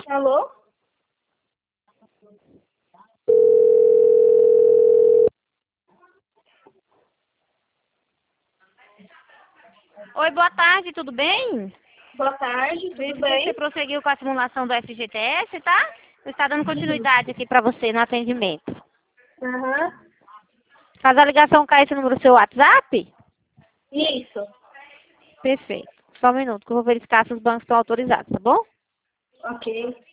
Alô? Oi, boa tarde, tudo bem? Boa tarde, tudo Você bem? prosseguiu com a simulação do FGTS, tá? Está dando continuidade aqui para você no atendimento. Aham. Faz a ligação com esse número do seu WhatsApp? Isso. Perfeito. Só um minuto que eu vou verificar se os bancos estão autorizados, tá bom? Ok.